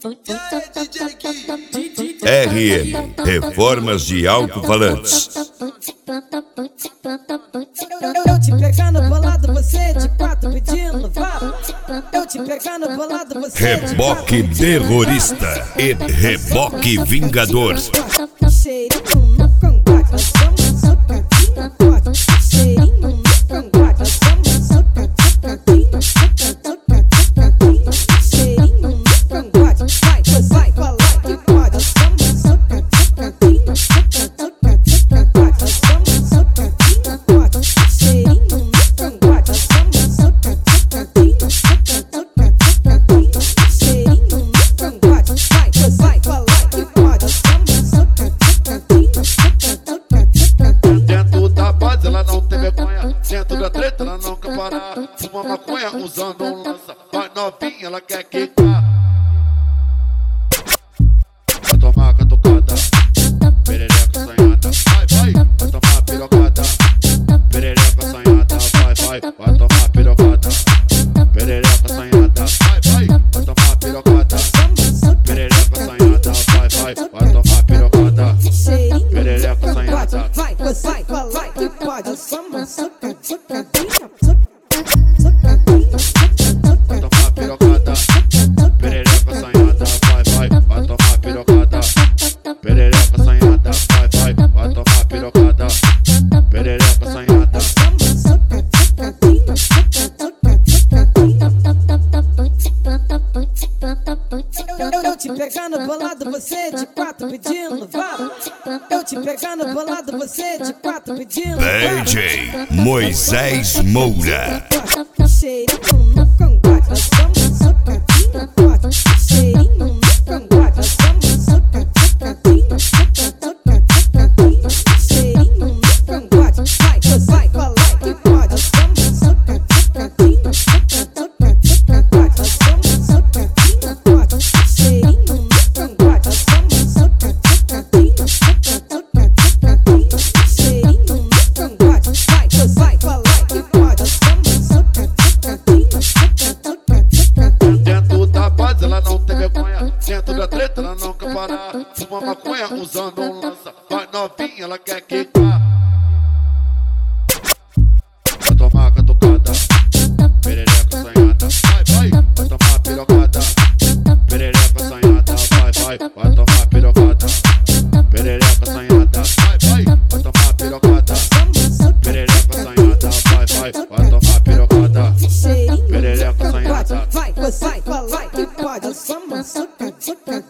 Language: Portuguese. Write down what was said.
RM Reformas de Alto-Falantes. Eu te pegar no bolado, você de quatro pedindo vá. Eu te pegar no bolado, você Reboque terrorista e reboque vingador. Cheirinho no cangote, nós somos socadinho forte. Cheirinho no cangote, nós somos socadinho, socadinho. Cheirinho no cangote, vai falar que pode. Nós somos socadinho, socadinho. Nós somos socadinho forte. Cheirinho no cangote, nós somos socadinho, socadinho. Cheirinho no cangote, vai falar que pode. Nós somos socadinho, socadinho. Dentro da base ela não tem vergonha, dentro da treta ela não quer parar. Fuma maconha usando um lança, vai novinha ela quer quicar. Vai tomar catucada, perereca sanhada, vai tomar pirocada. Perereca sanhada, vai tomar pirocada. Perereca sanhada, vai tomar pirocada. Perereca sanhada, vai tomar pirocada. Perereca sanhada, vai falar que pode. Nós somos socadinho, vai tomar pirocada. Perereca sanhada, vai tomar pirocada. Perereca sanhada, vai tomar pirocada. Perereca sanhada. Eu te pegar no bolado, você de quatro pedindo vá. Eu te pegar no bolado, você de quatro pedindo vá. DJ Moisés Moura. Cheirinho no cangote, nós somos socadinho forte. Cheirinho no cangote, nós somos socadinho, socadinho. Cheirinho no cangote, vai falar que pode. Nós somos socadinho, socadinho. Nós somos socadinho forte. Cheirinho no cangote, nós somos socadinho, socadinho. Cheirinho no cangote, vai falar que pode. Nós somos socadinho, socadinho. Dentro da base ela não tem vergonha, dentro da treta ela não quer parar. Fuma maconha usando um lança, vai novinha ela quer quicar. Vai tomar catucada, perereca sanhada, vai tomar pirocada. Perereca sanhada, vai tomar pirocada. Perereca sanhada, vai tomar pirocada. Perereca sanhada, vai tomar pirocada. Cheirinho Perereca sanhada. vai falar que pode. Nós somos socadinho.